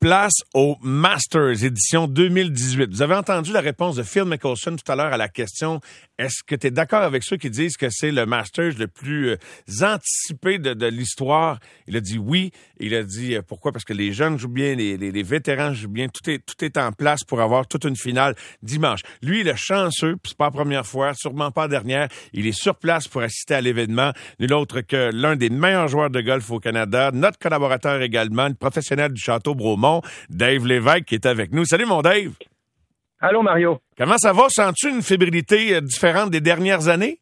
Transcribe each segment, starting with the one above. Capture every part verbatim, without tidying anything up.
place au Masters, édition deux mille dix-huit. Vous avez entendu la réponse de Phil Mickelson tout à l'heure à la question « Est-ce que tu es d'accord avec ceux qui disent que c'est le Masters le plus euh, anticipé de, de l'histoire? » Il a dit oui. Il a dit euh, pourquoi? Parce que les jeunes jouent bien, les, les, les vétérans jouent bien. Tout est, tout est en place pour avoir toute une finale dimanche. Lui, il est chanceux, puis c'est pas la première fois, sûrement pas la dernière. Il est sur place pour assister à l'événement. Nul autre que l'un des meilleurs joueurs de golf au Canada, notre collaborateur également, le professionnel du Château Bromont, Dave Lévesque, qui est avec nous. Salut, mon Dave! Allô, Mario. Comment ça va? Sens-tu une fébrilité euh, différente des dernières années?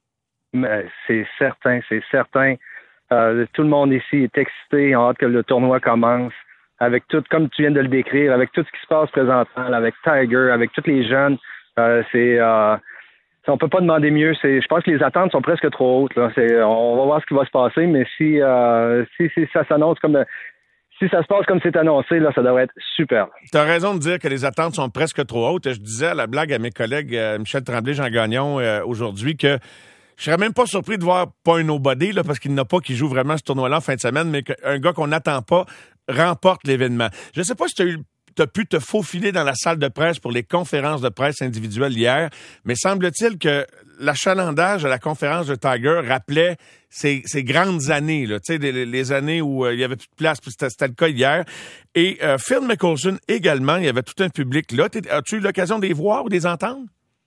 Mais c'est certain, c'est certain. Euh, tout le monde ici est excité, en hâte que le tournoi commence. Avec tout, comme tu viens de le décrire, avec tout ce qui se passe présentement, avec Tiger, avec tous les jeunes, euh, c'est... Euh, on peut pas demander mieux. C'est, je pense que les attentes sont presque trop hautes. Là. C'est, on va voir ce qui va se passer, mais si, euh, si, si ça s'annonce comme... Si ça se passe comme c'est annoncé, là, ça devrait être super. Tu as raison de dire que les attentes sont presque trop hautes. Je disais à la blague à mes collègues euh, Michel Tremblay, Jean Gagnon, euh, aujourd'hui, que je serais même pas surpris de voir pas un nobody, là, parce qu'il n'y en a pas qui joue vraiment ce tournoi-là en fin de semaine, mais qu'un gars qu'on n'attend pas remporte l'événement. Je ne sais pas si tu as eu t'as pu te faufiler dans la salle de presse pour les conférences de presse individuelles hier, mais semble-t-il que l'achalandage à la conférence de Tiger rappelait ces, ces grandes années, là, tu sais, les, les années où euh, il y avait plus de place, puis c'était, c'était le cas hier. Et euh, Phil Mickelson également, il y avait tout un public là. T'es, as-tu eu l'occasion de les voir ou de les entendre?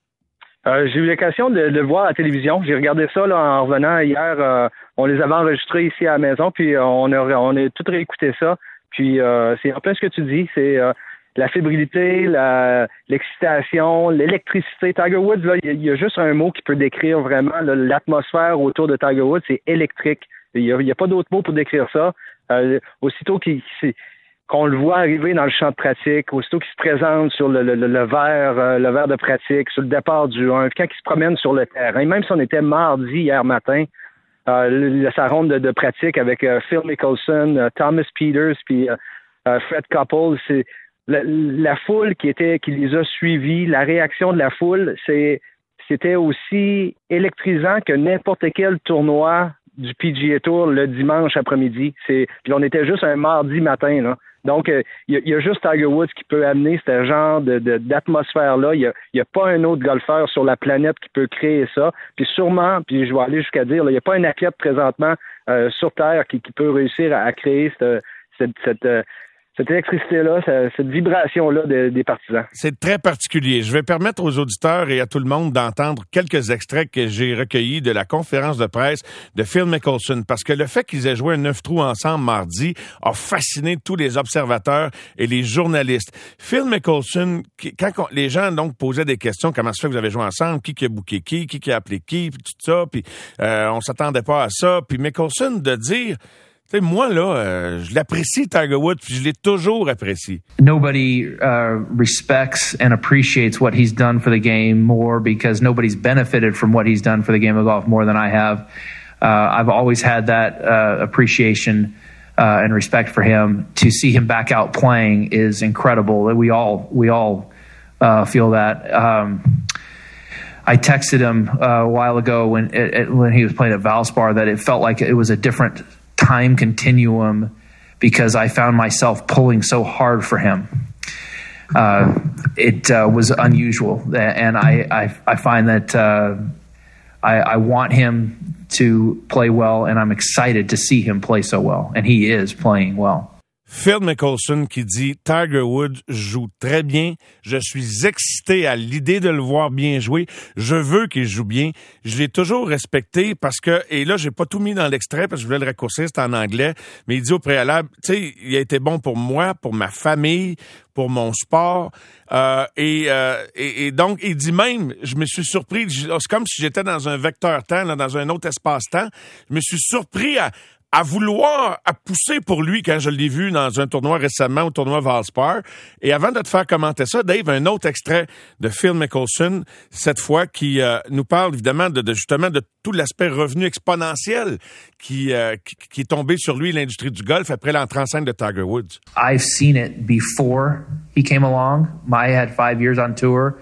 Euh, j'ai eu l'occasion de, de le voir à la télévision. J'ai regardé ça là, en revenant hier. Euh, on les avait enregistrés ici à la maison, puis on a, on a tout réécouté ça. Puis euh, c'est en plein ce que tu dis, c'est euh, la fébrilité, la, l'excitation, l'électricité. Tiger Woods, là, il y, y a juste un mot qui peut décrire vraiment là, l'atmosphère autour de Tiger Woods, c'est électrique. Il n'y a, y a pas d'autre mot pour décrire ça. Euh, aussitôt qu'il, qu'on le voit arriver dans le champ de pratique, aussitôt qu'il se présente sur le, le, le verre, euh, le verre de pratique, sur le départ du un, quand il se promène sur le terrain, même si on était mardi hier matin, Euh, sa ronde de, de pratique avec euh, Phil Mickelson, euh, Thomas Pieters, puis euh, euh, Fred Couples, c'est la, la foule qui était, qui les a suivis, la réaction de la foule, c'est, c'était aussi électrisant que n'importe quel tournoi du P G A Tour le dimanche après-midi. C'est, puis on était juste un mardi matin, là. Donc, il euh, y, y a juste Tiger Woods qui peut amener ce genre de, de, d'atmosphère-là. Il n'y a, y a pas un autre golfeur sur la planète qui peut créer ça. Puis sûrement, puis je vais aller jusqu'à dire, il n'y a pas un athlète présentement euh, sur Terre qui, qui peut réussir à, à créer cette, cette, cette, euh, cette électricité-là, cette, cette vibration-là de, des partisans. C'est très particulier. Je vais permettre aux auditeurs et à tout le monde d'entendre quelques extraits que j'ai recueillis de la conférence de presse de Phil Mickelson, parce que le fait qu'ils aient joué un neuf trous ensemble mardi a fasciné tous les observateurs et les journalistes. Phil Mickelson, quand on, les gens donc posaient des questions, comment ça fait que vous avez joué ensemble, qui qui a booké qui, qui qui a appelé qui, puis tout ça, puis euh, on s'attendait pas à ça, puis Mickelson de dire... Tu sais, moi, là, euh, je l'apprécie, Tiger Woods, puis je l'ai toujours apprécié. Nobody uh, respects and appreciates what he's done for the game more because nobody's benefited from what he's done for the game of golf more than I have. Uh, I've always had that uh, appreciation uh, and respect for him. To see him back out playing is incredible. We all we all uh, feel that. Um, I texted him uh, a while ago when it, when he was playing at Valspar that it felt like it was a different time continuum because I found myself pulling so hard for him. Uh, it uh, was unusual, and I, I, I find that uh, I, I want him to play well, and I'm excited to see him play so well, and he is playing well. Phil Mickelson qui dit « Tiger Woods joue très bien. Je suis excité à l'idée de le voir bien jouer. Je veux qu'il joue bien. Je l'ai toujours respecté parce que... » Et là, j'ai pas tout mis dans l'extrait parce que je voulais le raccourcir, c'est en anglais. Mais il dit au préalable, tu sais, il a été bon pour moi, pour ma famille, pour mon sport. Euh, et, euh, et, et donc, il dit même, je me suis surpris, c'est comme si j'étais dans un vecteur-temps, là, dans un autre espace-temps. Je me suis surpris à... à vouloir, à pousser pour lui quand je l'ai vu dans un tournoi récemment, au tournoi Valspar. Et avant de te faire commenter ça, Dave, un autre extrait de Phil Mickelson, cette fois, qui euh, nous parle évidemment de, de justement de tout l'aspect revenu exponentiel qui, euh, qui, qui est tombé sur lui, l'industrie du golf, après l'entrée en scène de Tiger Woods. I've seen it before he came along. I had five years on tour.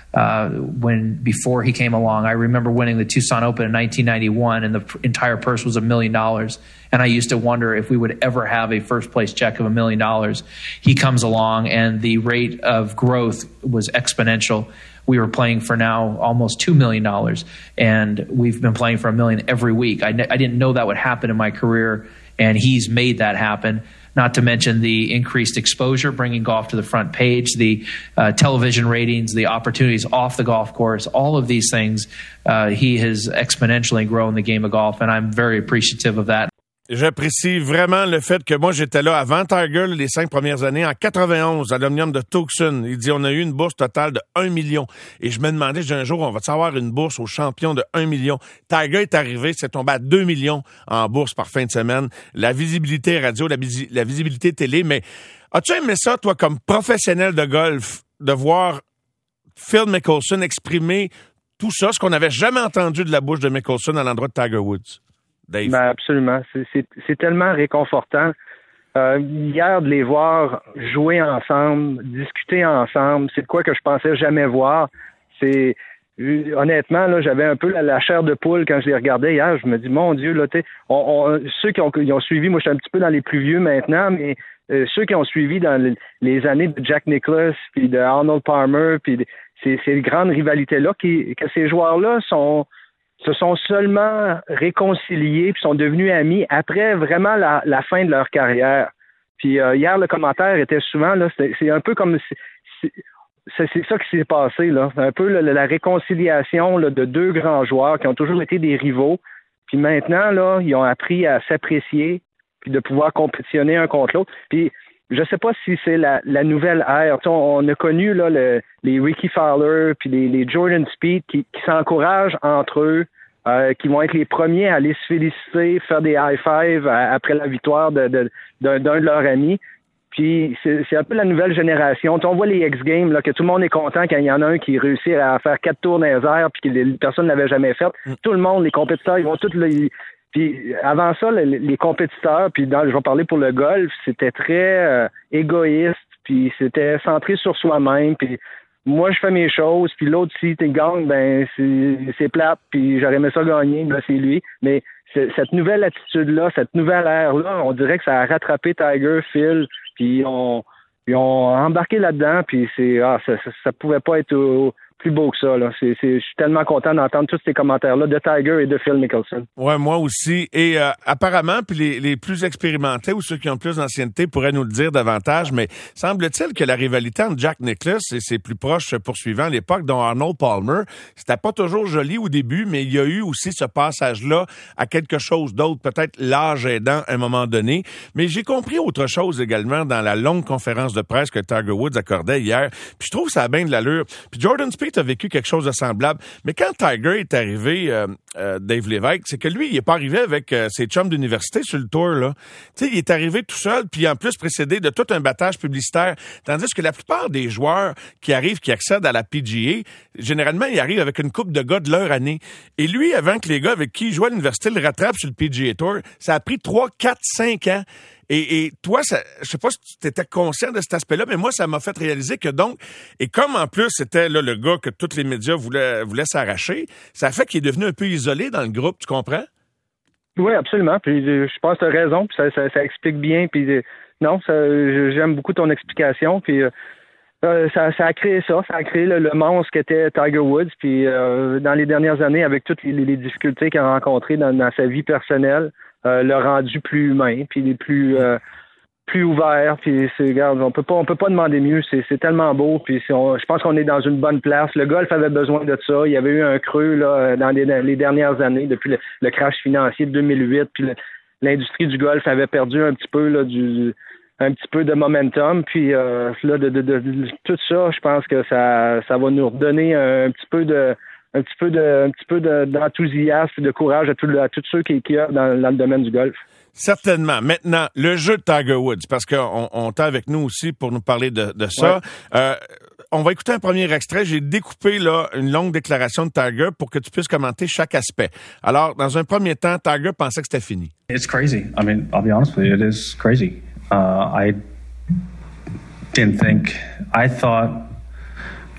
uh, when before he came along. I remember winning the Tucson Open in nineteen ninety-one, and the entire purse was a million dollars. And I used to wonder if we would ever have a first place check of a million dollars. He comes along, and the rate of growth was exponential. We were playing for now almost two million dollars, and we've been playing for a million every week. I, I didn't know that would happen in my career, and he's made that happen. Not to mention the increased exposure, bringing golf to the front page, the uh, television ratings, the opportunities off the golf course, all of these things. Uh, he has exponentially grown the game of golf, and I'm very appreciative of that. J'apprécie vraiment le fait que moi, j'étais là avant Tiger, les cinq premières années, en quatre-vingt-onze, à l'Omnium de Tucson. Il dit, on a eu une bourse totale de un million. Et je me demandais, j'ai un jour, on va savoir une bourse aux champions de un million. Tiger est arrivé, c'est tombé à deux millions en bourse par fin de semaine. La visibilité radio, la, visi- la visibilité télé. Mais as-tu aimé ça, toi, comme professionnel de golf, de voir Phil Mickelson exprimer tout ça, ce qu'on n'avait jamais entendu de la bouche de Mickelson à l'endroit de Tiger Woods? Dave. Ben absolument. C'est, c'est, c'est tellement réconfortant. Euh, hier, de les voir jouer ensemble, discuter ensemble, c'est de quoi que je pensais jamais voir. C'est honnêtement, là, j'avais un peu la, la chair de poule quand je les regardais hier. Je me dis, mon Dieu, là, tu sais, on, on, ceux qui ont, qui ont suivi, moi, je suis un petit peu dans les plus vieux maintenant, mais euh, ceux qui ont suivi dans les, les années de Jack Nicklaus, puis de Arnold Palmer, puis de, ces, ces grandes rivalités-là, qui, que ces joueurs-là sont se sont seulement réconciliés puis sont devenus amis après vraiment la, la fin de leur carrière. Puis euh, hier, le commentaire était souvent, là, c'est, c'est un peu comme... C'est, c'est, c'est ça qui s'est passé, là. C'est un peu la, la réconciliation là, de deux grands joueurs qui ont toujours été des rivaux. Puis maintenant, là, ils ont appris à s'apprécier puis de pouvoir compétitionner un contre l'autre. Puis je sais pas si c'est la, la nouvelle ère. On, on a connu là, le, les Ricky Fowler puis les, les Jordan Spieth qui, qui s'encouragent entre eux, euh, qui vont être les premiers à aller se féliciter, faire des high-fives après la victoire de, de, d'un, d'un de leurs amis. Puis c'est, c'est un peu la nouvelle génération. On voit les X-Games, là, que tout le monde est content quand il y en a un qui réussit à faire quatre tours dans les airs puis que les, personne ne l'avait jamais fait. Mm. Tout le monde, les compétiteurs, ils vont tous... Les, puis avant ça, les, les compétiteurs, puis dans, je vais parler pour le golf, c'était très euh, égoïste, puis c'était centré sur soi-même, puis moi je fais mes choses, puis l'autre si tu gagnes, ben c'est, c'est plate, puis j'aurais aimé ça gagner, ben c'est lui. Mais c'est, cette nouvelle attitude-là, cette nouvelle ère-là, on dirait que ça a rattrapé Tiger, Phil, puis on, ils ont embarqué là-dedans, puis c'est ah ça, ça, ça pouvait pas être au, plus beau que ça, là. C'est, c'est, je suis tellement content d'entendre tous ces commentaires-là de Tiger et de Phil Mickelson. Ouais, moi aussi. Et euh, apparemment, puis les, les plus expérimentés ou ceux qui ont plus d'ancienneté pourraient nous le dire davantage, mais semble-t-il que la rivalité entre Jack Nicklaus et ses plus proches poursuivants à l'époque, dont Arnold Palmer, c'était pas toujours joli au début, mais il y a eu aussi ce passage-là à quelque chose d'autre, peut-être l'âge aidant à un moment donné. Mais j'ai compris autre chose également dans la longue conférence de presse que Tiger Woods accordait hier. Puis je trouve que ça a bien de l'allure. Puis Jordan Spieth a vécu quelque chose de semblable. Mais quand Tiger est arrivé, euh, euh, Dave Lévesque, c'est que lui, il est pas arrivé avec euh, ses chums d'université sur le tour, là. Tu sais, il est arrivé tout seul, puis en plus précédé de tout un battage publicitaire. Tandis que la plupart des joueurs qui arrivent, qui accèdent à la P G A, généralement, ils arrivent avec une couple de gars de leur année. Et lui, avant que les gars avec qui il jouait à l'université le rattrapent sur le P G A Tour, ça a pris trois, quatre, cinq ans. Et, et toi, ça, je sais pas si tu étais conscient de cet aspect-là, mais moi, ça m'a fait réaliser que donc, et comme en plus, c'était là le gars que tous les médias voulaient, voulaient s'arracher, ça fait qu'il est devenu un peu isolé dans le groupe, tu comprends? Oui, absolument. Puis je pense que tu as raison, puis ça, ça, ça explique bien. Puis non, ça, j'aime beaucoup ton explication. Puis euh, ça, ça a créé ça, ça a créé le, le monstre qu'était Tiger Woods. Puis euh, dans les dernières années, avec toutes les, les difficultés qu'il a rencontrées dans, dans sa vie personnelle, Euh, le rendu plus humain, puis les plus euh, plus ouvert, puis c'est regarde, on peut pas on peut pas demander mieux, c'est c'est tellement beau, puis c'est, on, je pense qu'on est dans une bonne place. Le golf avait besoin de ça, il y avait eu un creux là dans les, les dernières années depuis le, le crash financier de deux mille huit, puis le, l'industrie du golf avait perdu un petit peu là du un petit peu de momentum, puis euh, là de, de, de, de tout ça, je pense que ça ça va nous redonner un, un petit peu de un petit peu de, un petit peu de, d'enthousiasme et de courage à, tout, à tous ceux qui, qui œuvrent dans, dans le domaine du golf. Certainement. Maintenant, le jeu de Tiger Woods, parce qu'on on t'a avec nous aussi pour nous parler de, de ça. Ouais. Euh, on va écouter un premier extrait. J'ai découpé là une longue déclaration de Tiger pour que tu puisses commenter chaque aspect. Alors, dans un premier temps, Tiger pensait que c'était fini. It's crazy. I mean, I'll be honest with you, it is crazy. Uh, I didn't think, I thought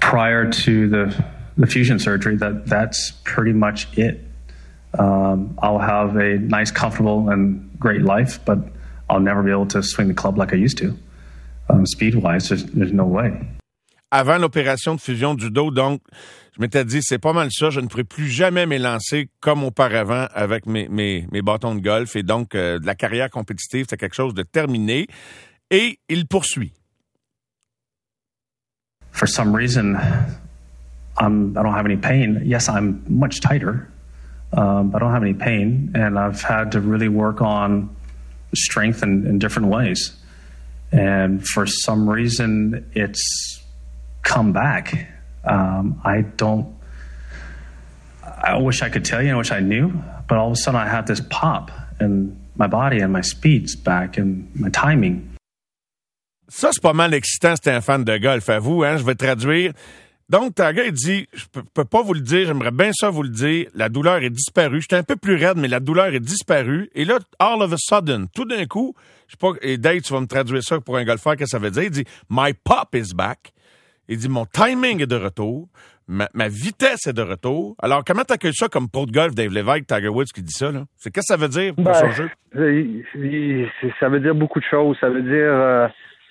prior to the the fusion surgery, that that's pretty much it. Um, I'll have a nice, comfortable, and great life, but I'll never be able to swing the club like I used to. Um, speed-wise, there's, there's no way. Avant l'opération de fusion du dos, donc, je m'étais dit, c'est pas mal ça, je ne pourrai plus jamais m'élancer comme auparavant avec mes, mes, mes bâtons de golf. Et donc, euh, la carrière compétitive, c'est quelque chose de terminé. Et il poursuit. For some reason, I'm, I don't have any pain. Yes, I'm much tighter, um, but I don't have any pain. And I've had to really work on strength in, in different ways. And for some reason, it's come back. Um, I don't, I wish I could tell you, I wish I knew, but all of a sudden I have this pop in my body and my speed's back and my timing. Ça, c'est pas mal excitant, c'est un fan de golf. À vous, hein, je vais traduire. Donc, Tiger, il dit, je peux, peux pas vous le dire, j'aimerais bien ça vous le dire, la douleur est disparue. J'étais un peu plus raide, mais la douleur est disparue. Et là, all of a sudden, tout d'un coup, je sais pas, et Dave, tu vas me traduire ça pour un golfeur, qu'est-ce que ça veut dire? Il dit, my pop is back. Il dit, mon timing est de retour. Ma, ma vitesse est de retour. Alors, comment t'accueilles ça comme pro de golf, Dave Lévesque, Tiger Woods qui dit ça, là? C'est qu'est-ce que ça veut dire pour ben, son jeu? Ça veut dire beaucoup de choses. Ça veut dire, euh,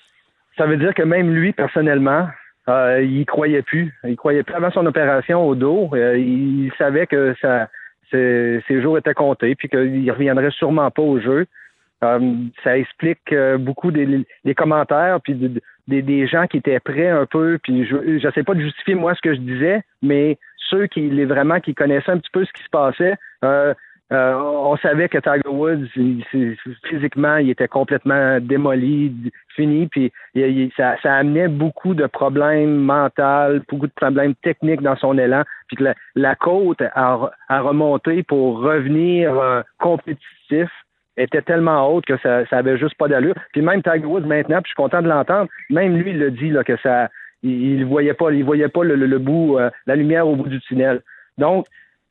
ça veut dire que même lui, personnellement, euh, il croyait plus. Il croyait plus avant son opération au dos. Euh, il savait que ça, ses, ses jours étaient comptés, puis qu'il reviendrait sûrement pas au jeu. Euh, ça explique euh, beaucoup des, des commentaires, puis de, de, des, des gens qui étaient prêts un peu. Puis je j'essaie pas de justifier moi ce que je disais, mais ceux qui les vraiment qui connaissaient un petit peu ce qui se passait, euh, euh, on savait que Tiger Woods, il, physiquement, il était complètement démoli, fini. Puis il, il, ça, ça amenait beaucoup de problèmes mentaux, beaucoup de problèmes techniques dans son élan. Puis que la, la côte a, a remonté pour revenir euh, compétitif était tellement haute que ça, ça avait juste pas d'allure. Puis même Tiger Woods maintenant, puis je suis content de l'entendre, même lui il le dit là que ça, il, il voyait pas, il voyait pas le, le, le bout, euh, la lumière au bout du tunnel. Donc,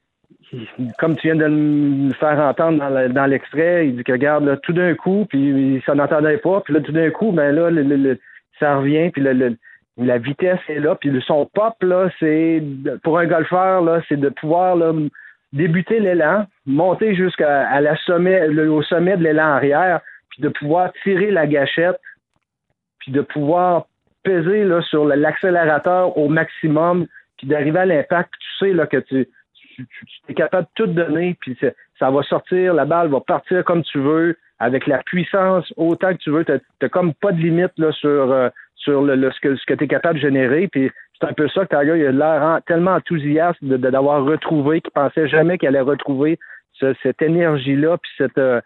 il, comme tu viens de me faire entendre dans, le, dans l'extrait, il dit que regarde là, tout d'un coup, puis ça n'entendait pas, puis là tout d'un coup, ben là, le, le, le, ça revient, puis le, le, la vitesse est là, puis son pop là, c'est pour un golfeur là, c'est de pouvoir là débuter l'élan, monter jusqu'à à la sommet, le, au sommet de l'élan arrière, puis de pouvoir tirer la gâchette, puis de pouvoir peser là, sur l'accélérateur au maximum, puis d'arriver à l'impact, puis tu sais là, que tu, tu, tu, tu es capable de tout donner, puis ça va sortir, la balle va partir comme tu veux, avec la puissance autant que tu veux. Tu n'as comme pas de limite là, sur, euh, sur le, le, ce que, ce que tu es capable de générer, puis c'est un peu ça que Tiger il a l'air tellement enthousiaste de, de, d'avoir retrouvé, qu'il pensait jamais qu'il allait retrouver ce, cette énergie-là, puis cette, euh,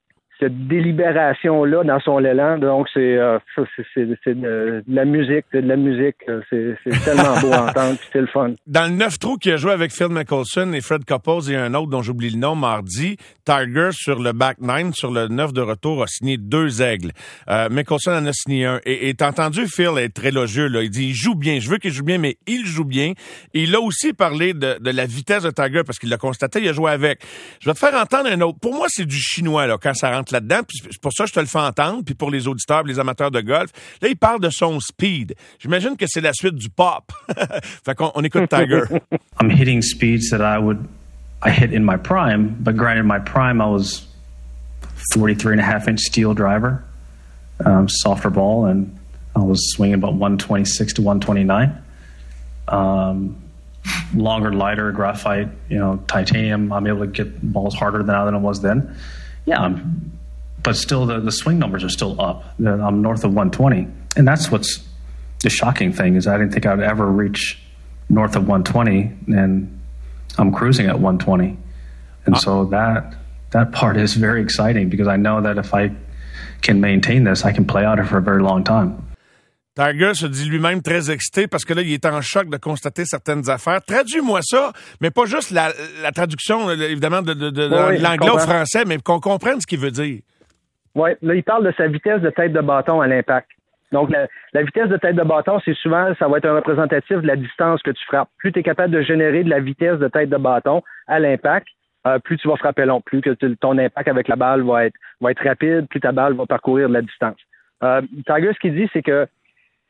cette délibération-là dans son élan. Donc, c'est, euh, c'est, c'est, c'est de, de la musique, c'est de la musique. C'est, c'est tellement beau à entendre, puis c'est le fun. Dans le neuf trous qu'il a joué avec Phil Mickelson et Fred Couples et un autre dont j'oublie le nom mardi, Tiger, sur le back nine, sur le neuf de retour, a signé deux aigles. Euh, Mickelson en a signé un. Et, et t'as entendu Phil être très élogieux, là. Il dit, il joue bien. Je veux qu'il joue bien, mais il joue bien. Et il a aussi parlé de, de la vitesse de Tiger parce qu'il l'a constaté, il a joué avec. Je vais te faire entendre un autre. Pour moi, c'est du chinois, là, quand ça rentre là-dedans. Puis c'est pour ça que je te le fais entendre. Puis pour les auditeurs, les amateurs de golf. Là, il parle de son speed. J'imagine que c'est la suite du pop. Fait qu'on on écoute Tiger. I'm hitting speeds that I would, I hit in my prime, but granted, my prime, I was forty-three and a half inch steel driver, um, softer ball, and I was swinging about one twenty-six to one twenty-nine. Um, longer, lighter graphite, you know, titanium. I'm able to get balls harder now than I was then. Yeah, I'm, but still the, the swing numbers are still up. I'm north of one twenty. And that's what's the shocking thing is I didn't think I would ever reach north of one twenty, and I'm cruising at one twenty. And uh, so that that part is very exciting because I know that if I can maintain this, I can play out it for a very long time. Tiger se dit lui-même très excité parce que là, il est en choc de constater certaines affaires. Traduis-moi ça, mais pas juste la, la traduction, évidemment, de, de, de, oui, de l'anglais au français, mais qu'on comprenne ce qu'il veut dire. Oui, là, il parle de sa vitesse de tête de bâton à l'impact. Donc, la, la vitesse de tête de bâton, c'est souvent, ça va être un représentatif de la distance que tu frappes. Plus tu es capable de générer de la vitesse de tête de bâton à l'impact, euh, plus tu vas frapper long, plus que tu, ton impact avec la balle va être, va être rapide, plus ta balle va parcourir de la distance. Euh, Tiger, ce qu'il dit, c'est que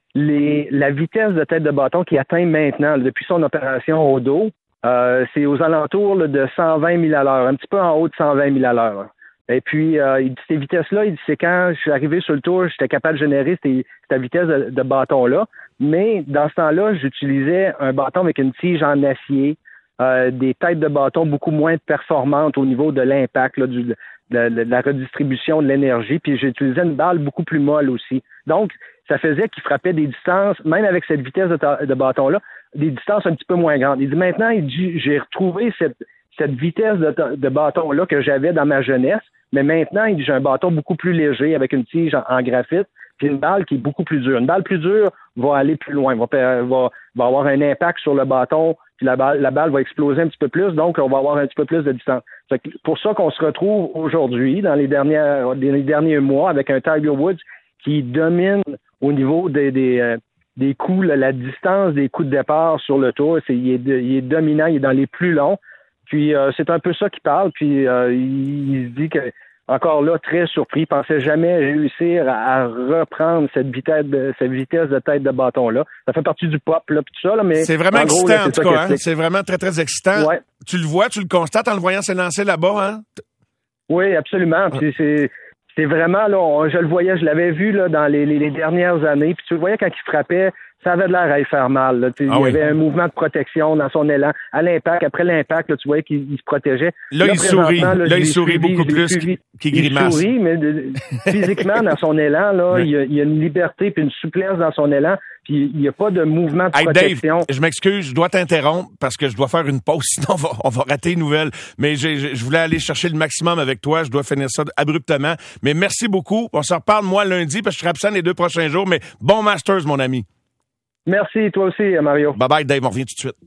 les, la vitesse de tête de bâton qu'il atteint maintenant, là, depuis son opération au dos, euh, c'est aux alentours là, de cent vingt milles à l'heure, un petit peu en haut de cent vingt milles à l'heure. Et puis, euh, il dit, ces vitesses-là, il dit, c'est quand je suis arrivé sur le tour, j'étais capable de générer cette, cette vitesse de, de bâton-là. Mais dans ce temps-là, j'utilisais un bâton avec une tige en acier, euh, des têtes de bâton beaucoup moins performantes au niveau de l'impact, là, du, de, de, de la redistribution de l'énergie. Puis j'utilisais une balle beaucoup plus molle aussi. Donc, ça faisait qu'il frappait des distances, même avec cette vitesse de, ta, de bâton-là, des distances un petit peu moins grandes. Il dit, maintenant, il dit, j'ai retrouvé cette, cette vitesse de, de bâton-là que j'avais dans ma jeunesse. Mais maintenant, il dit, j'ai un bâton beaucoup plus léger avec une tige en, en graphite, puis une balle qui est beaucoup plus dure. Une balle plus dure va aller plus loin, va, va, va avoir un impact sur le bâton, puis la balle, la balle va exploser un petit peu plus, donc on va avoir un petit peu plus de distance. C'est pour ça qu'on se retrouve aujourd'hui, dans les, dernières, les derniers mois, avec un Tiger Woods qui domine au niveau des, des, euh, des coups, la, la distance des coups de départ sur le tour. C'est, il, est, il est dominant, il est dans les plus longs. Puis euh, c'est un peu ça qu'il parle, puis euh, il, il se dit que, encore là, très surpris, il pensait jamais réussir à, à reprendre cette vitesse de cette vitesse de tête de bâton-là. Ça fait partie du pop, là, puis tout ça, là, mais... C'est vraiment en gros, excitant, là, c'est en tout cas, hein? C'est vraiment très, très excitant. Ouais. Tu le vois, tu le constates en le voyant s'élancer là-bas, hein? Oui, absolument, puis c'est... C'est vraiment, là, on, je le voyais, je l'avais vu là dans les, les, les dernières années, puis tu le voyais quand il frappait, ça avait de l'air à y faire mal. Là. Ah il y oui. avait un mouvement de protection dans son élan. À l'impact, après l'impact, là, tu voyais qu'il il se protégeait. Là, là il sourit. Là, là il sourit suivi, beaucoup plus qu'il, qu'il grimace. Il sourit, mais de, physiquement, dans son élan, là, oui. il, y a, il y a une liberté puis une souplesse dans son élan. Puis il n'y a pas de mouvement de hey, protection. Dave, je m'excuse, je dois t'interrompre parce que je dois faire une pause, sinon on va, on va rater une nouvelle. Mais j'ai, je voulais aller chercher le maximum avec toi. Je dois finir ça abruptement. Mais merci beaucoup. On se reparle, moi, lundi, parce que je serai absent les deux prochains jours. Mais bon Masters, mon ami. Merci, toi aussi, Mario. Bye bye, Dave. On revient tout de suite.